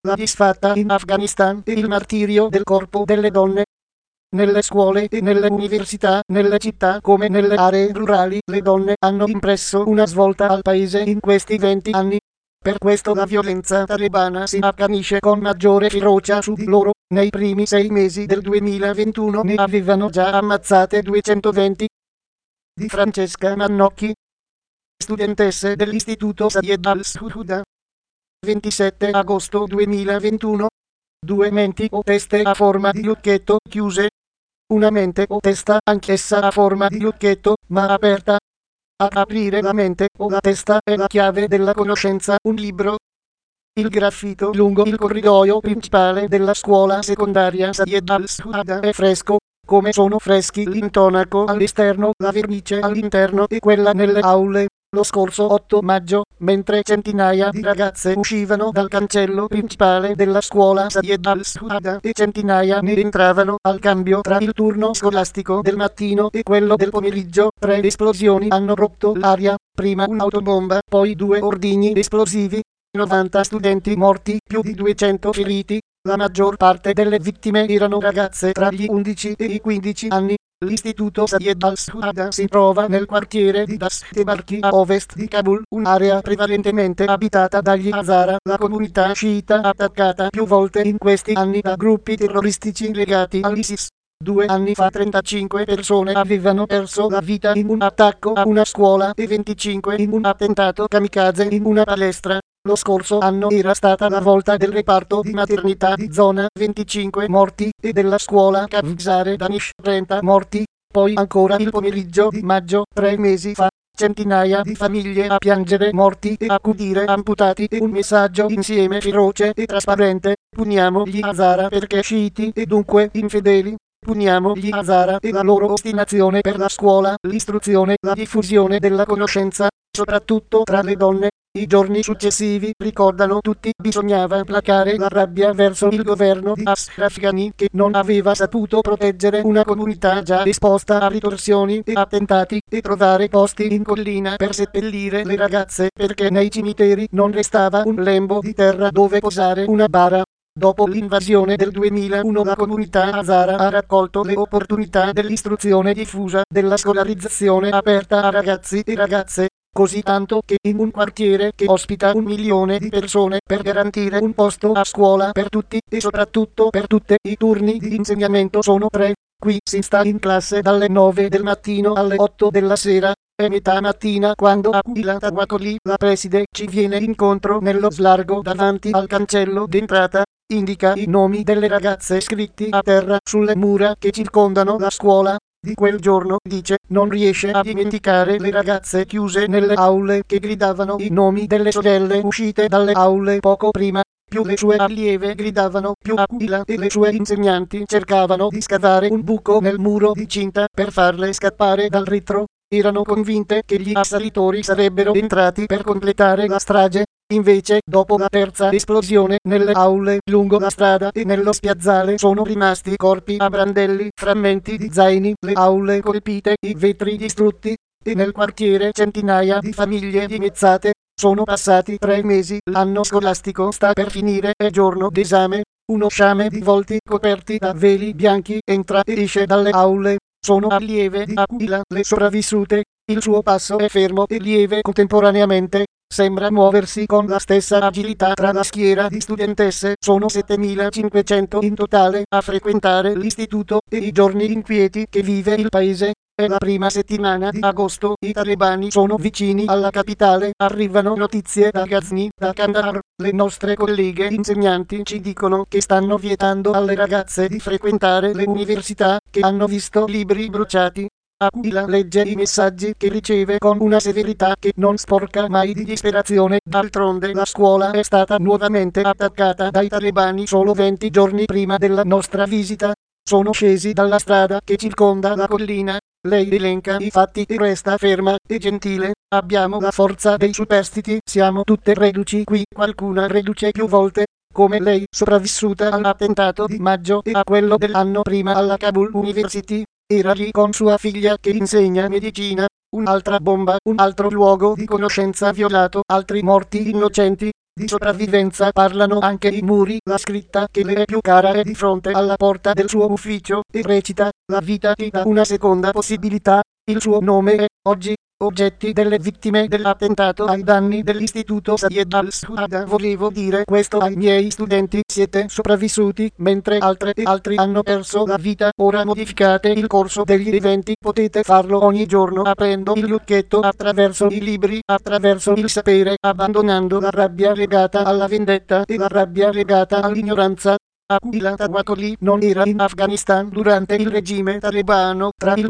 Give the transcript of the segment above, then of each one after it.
la disfatta in Afghanistan e il martirio del corpo delle donne. Nelle scuole e nelle università, nelle città come nelle aree rurali, le donne hanno impresso una svolta al paese in questi 20 anni. Per questo la violenza talebana si accanisce con maggiore ferocia su di loro. Nei primi 6 mesi del 2021 ne avevano già ammazzate 220. Di Francesca Mannocchi, studentesse dell'Istituto Sayed al-Shuhada. 27 agosto 2021. 2 menti o teste a forma di lucchetto chiuse. Una mente o testa anch'essa a forma di lucchetto, ma aperta. A aprire la mente o la testa è la chiave della conoscenza. Un libro. Il graffito lungo il corridoio principale della scuola secondaria Sayed al-Shuhada è fresco, come sono freschi l'intonaco all'esterno, la vernice all'interno e quella nelle aule. Lo scorso 8 maggio, mentre centinaia di ragazze uscivano dal cancello principale della scuola Sayed al-Shuhada e centinaia ne entravano al cambio tra il turno scolastico del mattino e quello del pomeriggio, 3 esplosioni hanno rotto l'aria, prima un'autobomba, poi 2 ordigni esplosivi, 90 studenti morti, più di 200 feriti. La maggior parte delle vittime erano ragazze tra gli 11 e i 15 anni. L'istituto Sayed al-Shuhada si trova nel quartiere di Dast Barchi a ovest di Kabul, un'area prevalentemente abitata dagli Hazara, la comunità sciita attaccata più volte in questi anni da gruppi terroristici legati all'ISIS. 2 anni fa 35 persone avevano perso la vita in un attacco a una scuola e 25 in un attentato kamikaze in una palestra. Lo scorso anno era stata la volta del reparto di maternità di zona, 25 morti, e della scuola Kavzare Danish, 30 morti. Poi ancora il pomeriggio di maggio, 3 mesi fa, centinaia di famiglie a piangere morti e accudire amputati e un messaggio insieme feroce e trasparente: puniamo gli Hazara perché sciiti e dunque infedeli. Puniamo gli Hazara e la loro ostinazione per la scuola, l'istruzione, la diffusione della conoscenza, soprattutto tra le donne. I giorni successivi ricordano tutti, bisognava placare la rabbia verso il governo di Ashraf Ghani che non aveva saputo proteggere una comunità già esposta a ritorsioni e attentati e trovare posti in collina per seppellire le ragazze perché nei cimiteri non restava un lembo di terra dove posare una bara. Dopo l'invasione del 2001 la comunità Hazara ha raccolto le opportunità dell'istruzione diffusa, della scolarizzazione aperta a ragazzi e ragazze, così tanto che in un quartiere che ospita 1 milione di persone, per garantire un posto a scuola per tutti e soprattutto per tutte, i turni di insegnamento sono 3. Qui si sta in classe dalle 9 del mattino alle 8 della sera. È metà mattina quando Aquila Tawakoli, la preside, ci viene incontro nello slargo davanti al cancello d'entrata. Indica i nomi delle ragazze scritti a terra sulle mura che circondano la scuola. Di quel giorno, dice, non riesce a dimenticare le ragazze chiuse nelle aule che gridavano i nomi delle sorelle uscite dalle aule poco prima. Più le sue allieve gridavano, più Aquila e le sue insegnanti cercavano di scavare un buco nel muro di cinta per farle scappare dal ritro. Erano convinte che gli assalitori sarebbero entrati per completare la strage. Invece, dopo la terza esplosione, nelle aule lungo la strada e nello spiazzale sono rimasti corpi a brandelli, frammenti di zaini, le aule colpite, i vetri distrutti, e nel quartiere centinaia di famiglie dimezzate. Sono passati 3 mesi, l'anno scolastico sta per finire, è giorno d'esame. Uno sciame di volti coperti da veli bianchi entra e esce dalle aule. Sono allieve di Aquila, le sopravvissute. Il suo passo è fermo e lieve contemporaneamente. Sembra muoversi con la stessa agilità tra la schiera di studentesse. Sono 7500 in totale a frequentare l'istituto e i giorni inquieti che vive il paese. È la prima settimana di agosto, i talebani sono vicini alla capitale, arrivano notizie da Ghazni, da Kandahar. Le nostre colleghe insegnanti ci dicono che stanno vietando alle ragazze di frequentare le università, che hanno visto libri bruciati. Aquila legge i messaggi che riceve con una severità che non sporca mai di disperazione. D'altronde la scuola è stata nuovamente attaccata dai talebani solo 20 giorni prima della nostra visita. Sono scesi dalla strada che circonda la collina. Lei elenca i fatti e resta ferma e gentile. Abbiamo la forza dei superstiti, siamo tutte reduci qui, qualcuna reduce più volte. Come lei, sopravvissuta all'attentato di maggio e a quello dell'anno prima alla Kabul University. Era lì con sua figlia che insegna medicina. un'altra bomba, un altro luogo di conoscenza violato, altri morti innocenti. Di sopravvivenza parlano anche i muri, la scritta che le è più cara è di fronte alla porta del suo ufficio, e recita: la vita ti dà una seconda possibilità. Il suo nome è, oggi, oggetti delle vittime dell'attentato ai danni dell'istituto Syed al-Shuhada. Volevo dire questo ai miei studenti: siete sopravvissuti, mentre altre e altri hanno perso la vita. Ora modificate il corso degli eventi, potete farlo ogni giorno aprendo il lucchetto, attraverso i libri, attraverso il sapere, abbandonando la rabbia legata alla vendetta e la rabbia legata all'ignoranza. Aquila Tawakoli non era in Afghanistan durante il regime talebano tra il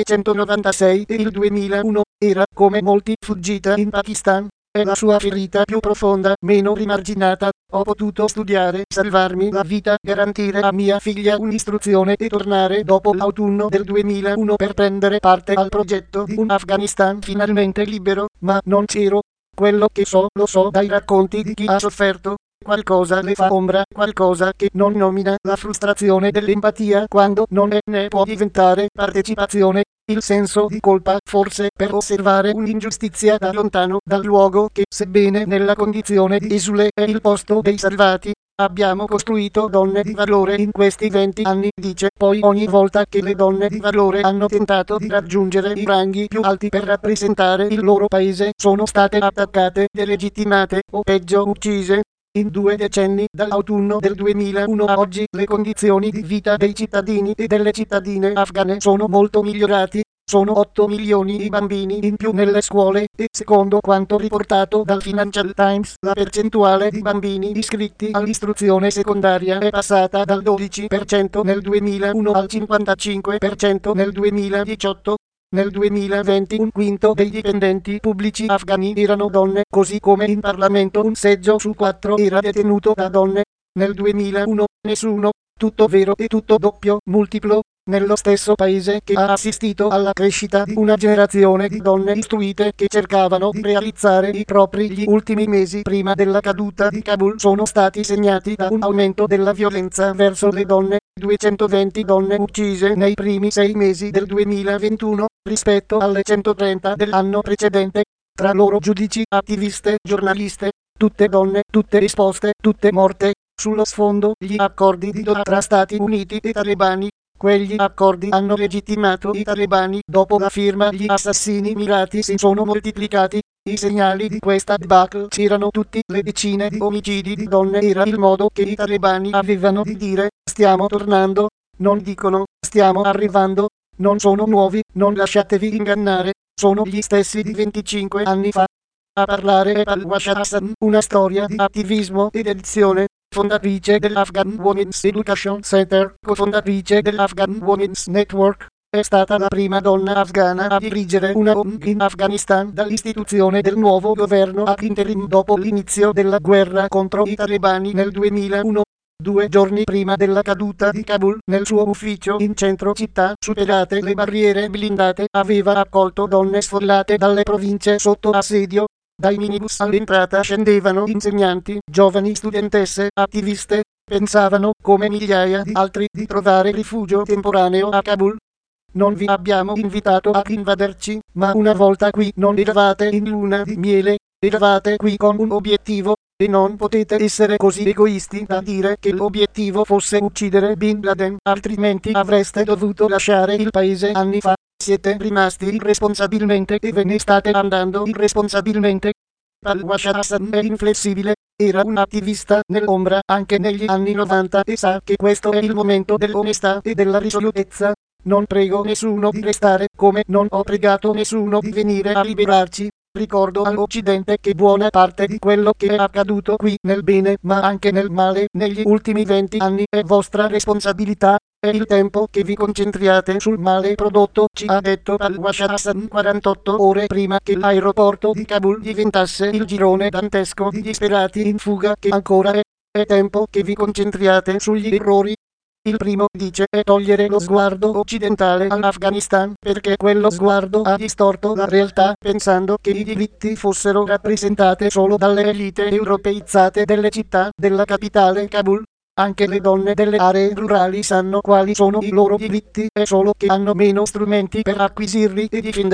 1996 e il 2001, era, come molti, fuggita in Pakistan. È la sua ferita più profonda, meno rimarginata. Ho potuto studiare, salvarmi la vita, garantire a mia figlia un'istruzione e tornare dopo l'autunno del 2001 per prendere parte al progetto di un Afghanistan finalmente libero, ma non c'ero. Quello che so, lo so dai racconti di chi ha sofferto. Qualcosa le fa ombra, qualcosa che non nomina la frustrazione dell'empatia quando non è né può diventare partecipazione, il senso di colpa forse per osservare un'ingiustizia da lontano dal luogo che, sebbene nella condizione di esule, è il posto dei salvati. Abbiamo costruito donne di valore in questi 20 anni, dice poi ogni volta che le donne di valore hanno tentato di raggiungere i ranghi più alti per rappresentare il loro paese, sono state attaccate, delegittimate o peggio uccise. In 2 decenni, dall'autunno del 2001 a oggi, le condizioni di vita dei cittadini e delle cittadine afghane sono molto migliorati. Sono 8 milioni i bambini in più nelle scuole e, secondo quanto riportato dal Financial Times, la percentuale di bambini iscritti all'istruzione secondaria è passata dal 12% nel 2001 al 55% nel 2018. Nel 2020 un quinto dei dipendenti pubblici afghani erano donne, così come in Parlamento un seggio su 4 era detenuto da donne. Nel 2001, nessuno, tutto vero e tutto doppio, multiplo, nello stesso paese che ha assistito alla crescita di una generazione di donne istruite che cercavano di realizzare i propri gli ultimi mesi prima della caduta di Kabul sono stati segnati da un aumento della violenza verso le donne, 220 donne uccise nei primi 6 mesi del 2021, rispetto alle 130 dell'anno precedente, tra loro giudici, attiviste, giornaliste, tutte donne, tutte esposte, tutte morte. Sullo sfondo, gli accordi di Doha tra Stati Uniti e talebani. Quegli accordi hanno legittimato i talebani. Dopo la firma, gli assassini mirati si sono moltiplicati. I segnali di questa debacle c'erano tutti, le decine di omicidi di donne era il modo che i talebani avevano di dire: stiamo tornando. Non dicono: stiamo arrivando. Non sono nuovi, non lasciatevi ingannare, sono gli stessi di 25 anni fa. A parlare è Palwasha Hassan, una storia di attivismo ed edizione, fondatrice dell'Afghan Women's Education Center, cofondatrice dell'Afghan Women's Network. È stata la prima donna afghana a dirigere una ONG in Afghanistan dall'istituzione del nuovo governo ad interim dopo l'inizio della guerra contro i talebani nel 2001. 2 giorni prima della caduta di Kabul, nel suo ufficio in centro città, superate le barriere blindate, aveva accolto donne sfollate dalle province sotto assedio. Dai minibus all'entrata scendevano insegnanti, giovani studentesse, attiviste. Pensavano, come migliaia di altri, di trovare rifugio temporaneo a Kabul. Non vi abbiamo invitato ad invaderci, ma una volta qui non eravate in luna di miele, eravate qui con un obiettivo. E non potete essere così egoisti da dire che l'obiettivo fosse uccidere Bin Laden, altrimenti avreste dovuto lasciare il paese anni fa. Siete rimasti irresponsabilmente e ve ne state andando irresponsabilmente. Palwasha Hassan è inflessibile, era un attivista nell'ombra anche negli anni 90 e sa che questo è il momento dell'onestà e della risolutezza. Non prego nessuno di restare, come non ho pregato nessuno di venire a liberarci. Ricordo all'Occidente che buona parte di quello che è accaduto qui, nel bene ma anche nel male, negli ultimi 20 anni è vostra responsabilità. È il tempo che vi concentriate sul male prodotto, ci ha detto Palwasha Hassan 48 ore prima che l'aeroporto di Kabul diventasse il girone dantesco di disperati in fuga che ancora è. È tempo che vi concentriate sugli errori. Il primo, dice, è togliere lo sguardo occidentale all'Afghanistan, perché quello sguardo ha distorto la realtà pensando che i diritti fossero rappresentate solo dalle elite europeizzate delle città, della capitale Kabul. Anche le donne delle aree rurali sanno quali sono i loro diritti, è solo che hanno meno strumenti per acquisirli e difenderli.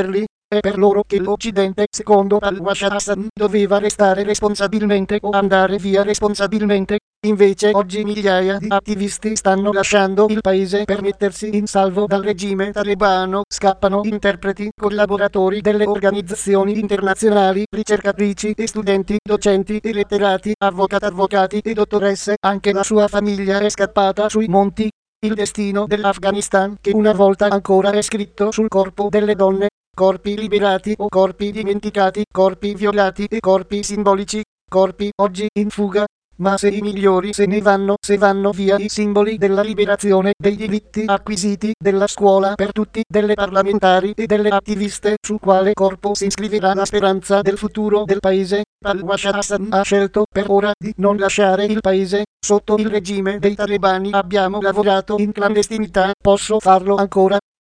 È per loro che l'Occidente, secondo al-Bashar Hassan, doveva restare responsabilmente o andare via responsabilmente. Invece oggi migliaia di attivisti stanno lasciando il paese per mettersi in salvo dal regime talebano. Scappano interpreti, collaboratori delle organizzazioni internazionali, ricercatrici e studenti, docenti e letterati, avvocati e dottoresse. Anche la sua famiglia è scappata sui monti. Il destino dell'Afghanistan, che una volta ancora è scritto sul corpo delle donne. Corpi liberati o corpi dimenticati, corpi violati e corpi simbolici, corpi oggi in fuga. Ma se i migliori se ne vanno, se vanno via i simboli della liberazione, dei diritti acquisiti, della scuola per tutti, delle parlamentari e delle attiviste, su quale corpo si iscriverà la speranza del futuro del paese? Al-Bashar Hassan ha scelto per ora di non lasciare il paese. Sotto il regime dei talebani abbiamo lavorato in clandestinità, posso farlo ancora.